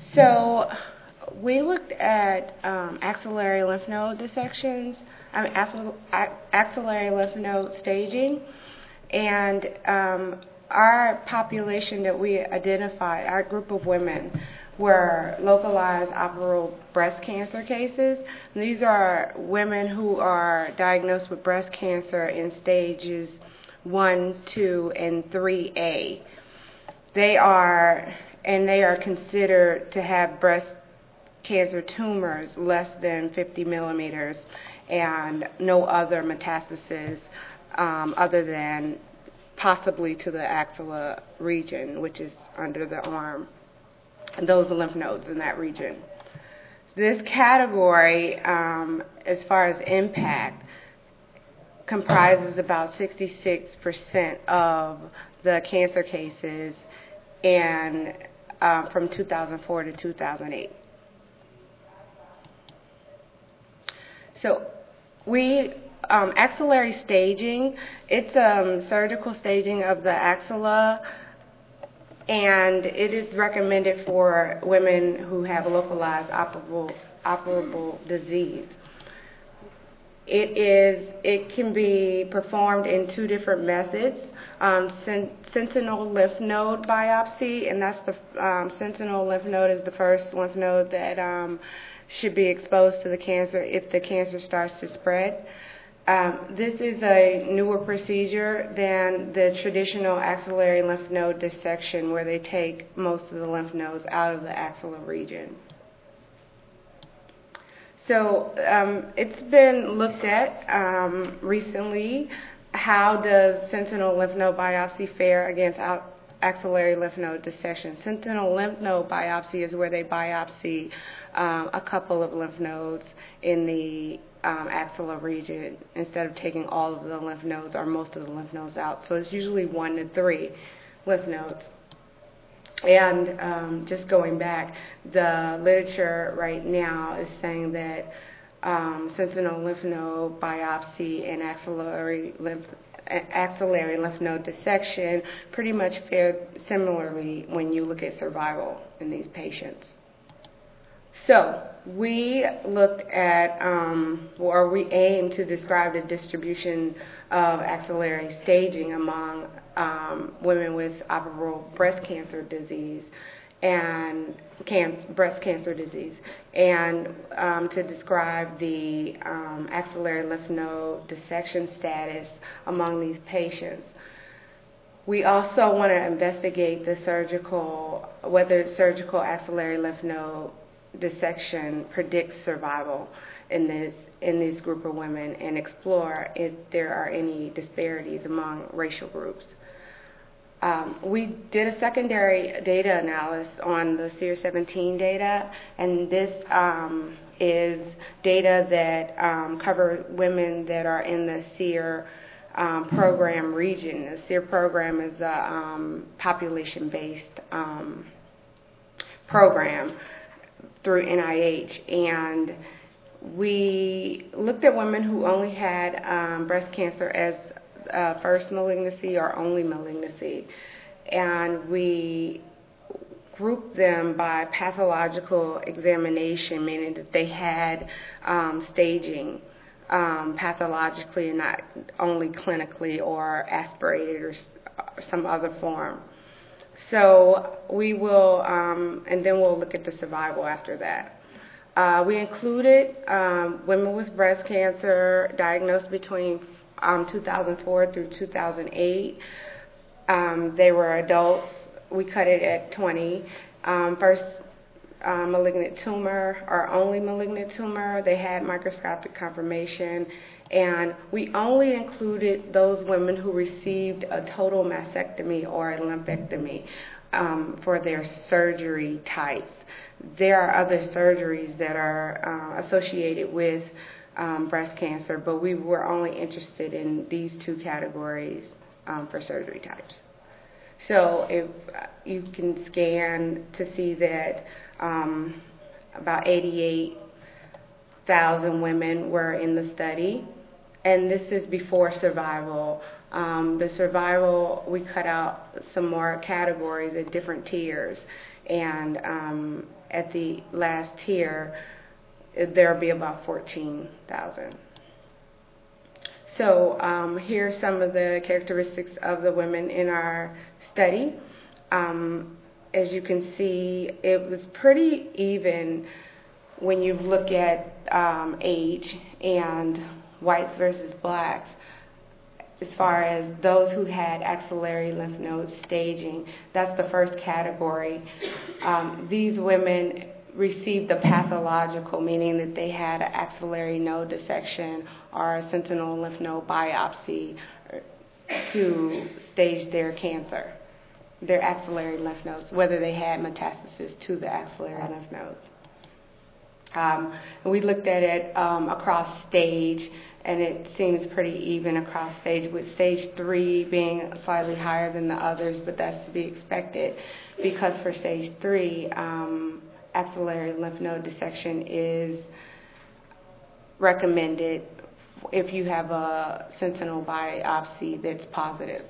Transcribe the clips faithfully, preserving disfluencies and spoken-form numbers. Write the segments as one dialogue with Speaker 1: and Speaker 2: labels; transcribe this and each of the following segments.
Speaker 1: So we looked at um, axillary lymph node dissections, I mean, axil- axillary lymph node staging, and um, our population that we identified, our group of women, were localized operable breast cancer cases. And these are women who are diagnosed with breast cancer in stages one, two, and three A. They are, and they are considered to have breast cancer tumors less than fifty millimeters and no other metastasis um, other than possibly to the axilla region, which is under the arm, and those lymph nodes in that region. This category, um, as far as impact, comprises about sixty-six percent of the cancer cases and uh, from two thousand four to two thousand eight. So we, um, axillary staging, it's um, surgical staging of the axilla, and it is recommended for women who have localized operable, operable disease. It is. It can be performed in two different methods. Um, sen- sentinel lymph node biopsy, and that's the um, sentinel lymph node is the first lymph node that um, should be exposed to the cancer if the cancer starts to spread. Um, this is a newer procedure than the traditional axillary lymph node dissection, where they take most of the lymph nodes out of the axilla region. So um, it's been looked at um, recently. How does sentinel lymph node biopsy fare against out- axillary lymph node dissection? Sentinel lymph node biopsy is where they biopsy um, a couple of lymph nodes in the um, axilla region instead of taking all of the lymph nodes or most of the lymph nodes out. So it's usually one to three lymph nodes. And um, just going back, the literature right now is saying that um, sentinel lymph node biopsy and axillary lymph axillary lymph node dissection pretty much fare similarly when you look at survival in these patients. So we looked at, um, or we aimed to describe the distribution of axillary staging among um, women with operable breast cancer disease and can- breast cancer disease, and um, to describe the um, axillary lymph node dissection status among these patients. We also want to investigate the surgical, whether surgical axillary lymph node dissection predicts survival in this in this group of women, and explore if there are any disparities among racial groups. Um, we did a secondary data analysis on the SEER seventeen data, and this um, is data that um, cover women that are in the SEER um, program region. The SEER program is a um, population-based um, program through N I H, and we looked at women who only had um, breast cancer as uh, first malignancy or only malignancy, and we grouped them by pathological examination, meaning that they had um, staging um, pathologically and not only clinically or aspirated or, or some other form. So we will, um, and then we'll look at the survival after that. Uh, we included um, women with breast cancer diagnosed between um, two thousand four through two thousand eight. Um, they were adults. We cut it at twenty. Um, first uh, malignant tumor or only malignant tumor. They had microscopic confirmation. And we only included those women who received a total mastectomy or a lumpectomy um, for their surgery types. There are other surgeries that are uh, associated with um, breast cancer, but we were only interested in these two categories um, for surgery types. So if you can scan to see that um, about eighty-eight thousand women were in the study. And this is before survival Um, the survival, we cut out some more categories at different tiers, and um, at the last tier, there'll be about fourteen thousand. So um, here are some of the characteristics of the women in our study. Um, as you can see, it was pretty even when you look at um, age and whites versus blacks, as far as those who had axillary lymph node staging. That's the first category. Um, these women received the pathological, meaning that they had an axillary node dissection or a sentinel lymph node biopsy to stage their cancer, their axillary lymph nodes, whether they had metastasis to the axillary lymph nodes. Um, and we looked at it um, across stage, and it seems pretty even across stage, with stage three being slightly higher than the others, but that's to be expected because for stage three, um, axillary lymph node dissection is recommended if you have a sentinel biopsy that's positive.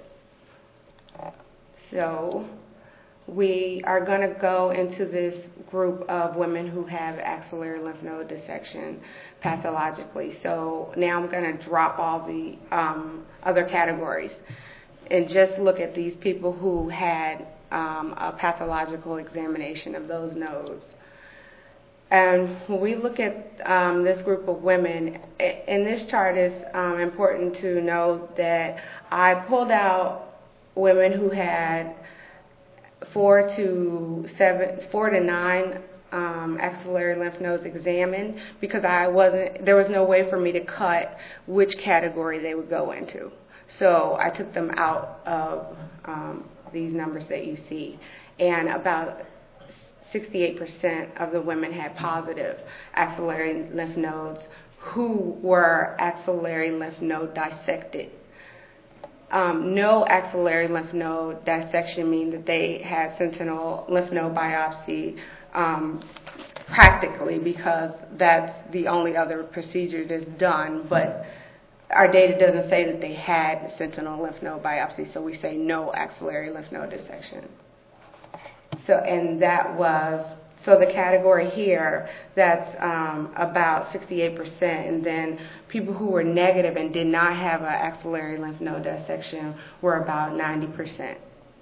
Speaker 1: So we are going to go into this group of women who have axillary lymph node dissection pathologically. So now I'm going to drop all the um, other categories and just look at these people who had um, a pathological examination of those nodes. And when we look at um, this group of women, in this chart is um, important to note that I pulled out women who had four to seven, four to nine um, axillary lymph nodes examined because I wasn't, there was no way for me to cut which category they would go into. So I took them out of um, these numbers that you see, and about sixty-eight percent of the women had positive axillary lymph nodes who were axillary lymph node dissected. Um, no axillary lymph node dissection means that they had sentinel lymph node biopsy um, practically, because that's the only other procedure that's done, but our data doesn't say that they had sentinel lymph node biopsy, so we say no axillary lymph node dissection. So, and that was, so the category here, that's um, about sixty-eight percent, and then people who were negative and did not have an axillary lymph node dissection were about ninety percent.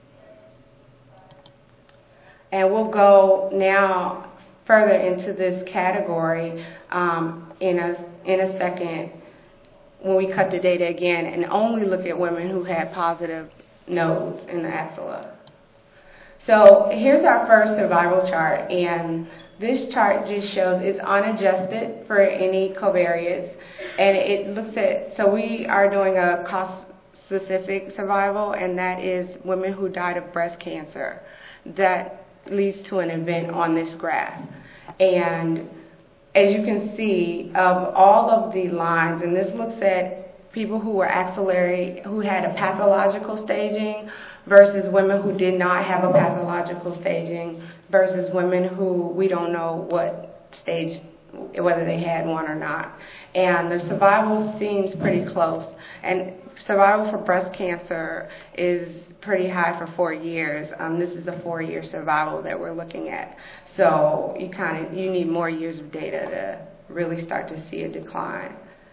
Speaker 1: And we'll go now further into this category um, in a in a second when we cut the data again and only look at women who had positive nodes in the axilla. So here's our first survival chart, and this chart just shows it's unadjusted for any covariates, and it looks at, so we are doing a cost-specific survival, and that is women who died of breast cancer. That leads to an event on this graph. And as you can see, of all of the lines, and this looks at people who were axillary, who had a pathological staging, versus women who did not have a pathological staging, versus women who we don't know what stage, whether they had one or not. And the survival seems pretty close. And survival for breast cancer is pretty high for four years. Um, this is a four-year survival that we're looking at. So you kind of, you need more years of data to really start to see a decline.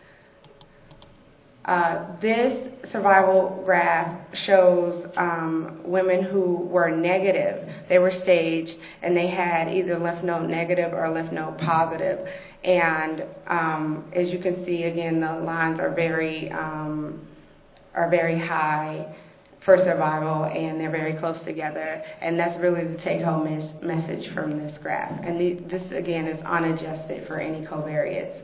Speaker 1: Uh, this survival graph shows um, women who were negative. They were staged, and they had either lymph node negative or lymph node positive. And um, as you can see, again, the lines are very um, are very high for survival, and they're very close together. And that's really the take-home mes message from this graph. And the, this, again, is unadjusted for any covariates.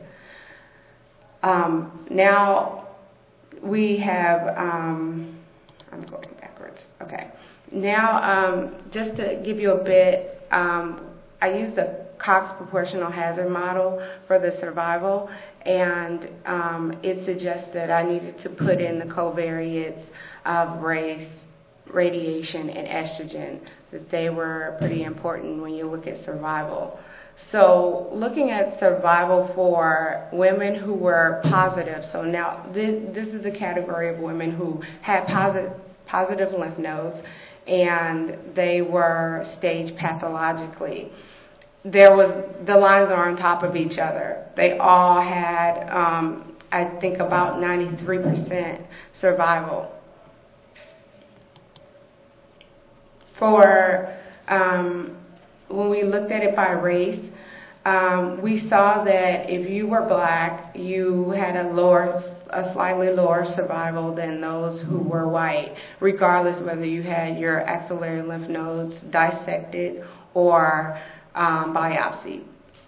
Speaker 1: Um, now, we have, um, I'm going backwards, okay. Now, um, just to give you a bit, um, I used the Cox proportional hazard model for the survival, and um, it suggests that I needed to put in the covariates of race, radiation, and estrogen, that they were pretty important when you look at survival. So looking at survival for women who were positive, so now this, this is a category of women who had positive, positive lymph nodes, and they were staged pathologically. There was, the lines are on top of each other. They all had, um, I think, about ninety-three percent survival. For, um, when we looked at it by race, um, we saw that if you were black, you had a lower, a slightly lower survival than those who were white, regardless whether you had your axillary lymph nodes dissected or um, biopsied.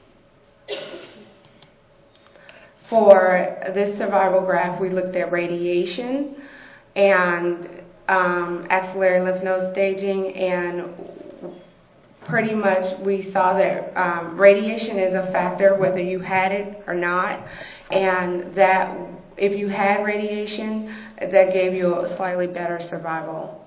Speaker 1: For this survival graph, we looked at radiation and um, axillary lymph node staging, and pretty much we saw that um, radiation is a factor whether you had it or not, and that if you had radiation, that gave you a slightly better survival.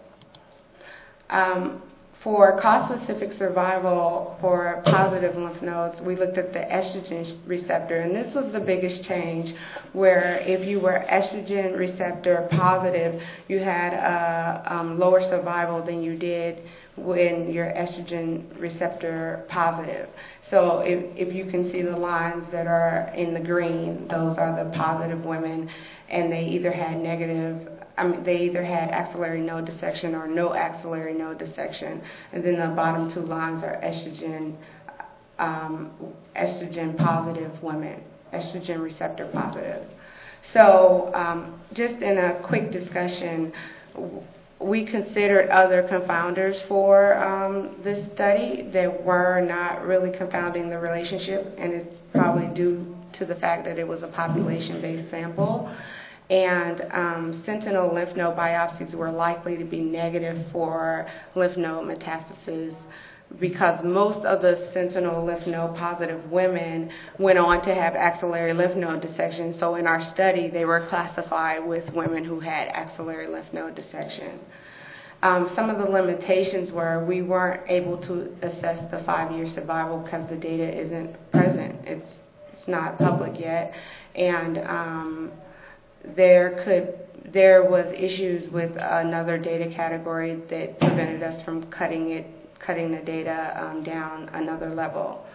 Speaker 1: Um, For cause-specific survival for positive lymph nodes, we looked at the estrogen receptor, and this was the biggest change, where if you were estrogen receptor positive, you had a um, lower survival than you did when you're estrogen receptor positive. So if, if you can see the lines that are in the green, those are the positive women, and they either had negative I mean, they either had axillary node dissection or no axillary node dissection, and then the bottom two lines are estrogen, um, estrogen positive women, estrogen receptor positive. So, um, just in a quick discussion, we considered other confounders for um, this study that were not really confounding the relationship, and it's probably due to the fact that it was a population-based sample. And um, sentinel lymph node biopsies were likely to be negative for lymph node metastases because most of the sentinel lymph node positive women went on to have axillary lymph node dissection. So in our study, they were classified with women who had axillary lymph node dissection. Um, some of the limitations were we weren't able to assess the five-year survival because the data isn't present. It's, it's not public yet. And um, There could, there was issues with another data category that prevented us from cutting it, cutting the data um, down another level.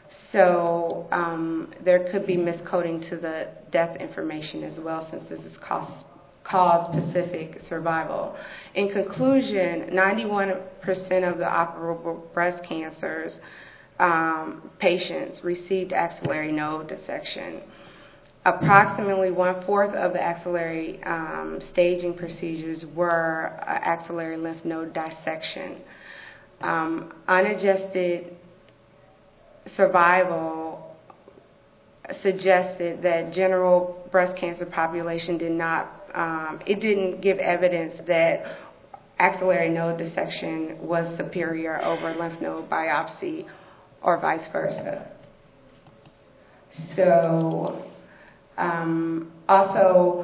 Speaker 1: So um, there could be miscoding to the death information as well, since this is cause, cause-specific survival. In conclusion, ninety-one percent of the operable breast cancers um, patients received axillary node dissection. Approximately one-fourth of the axillary um, staging procedures were uh, axillary lymph node dissection. Um, unadjusted survival suggested that general breast cancer population did not, um, it didn't give evidence that axillary node dissection was superior over lymph node biopsy or vice versa. So, Um, also,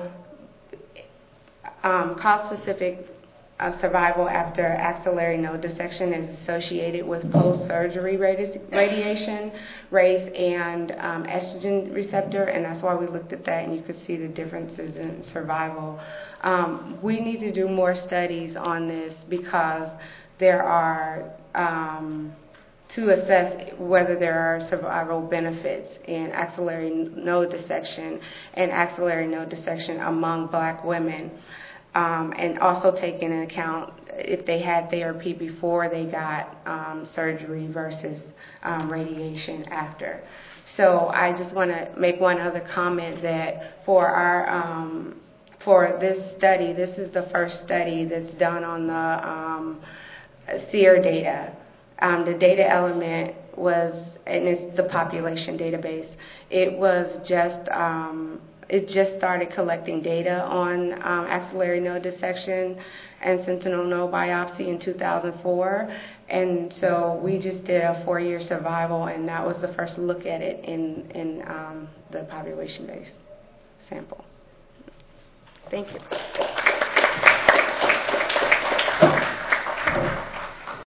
Speaker 1: um, cause-specific uh, survival after axillary node dissection is associated with post-surgery radi- radiation, race, and um, estrogen receptor, and that's why we looked at that, and you could see the differences in survival. Um, we need to do more studies on this because there are um, to assess whether there are survival benefits in axillary node dissection and axillary node dissection among black women, um, and also take into account if they had therapy before they got um, surgery versus um, radiation after. So I just want to make one other comment that for our um, for this study, this is the first study that's done on the um, SEER data. Um, the data element was, and it's the population database, it was just, um, it just started collecting data on um, axillary node dissection and sentinel node biopsy in two thousand four. And so we just did a four-year survival, and that was the first look at it in, in um, the population-based sample. Thank you.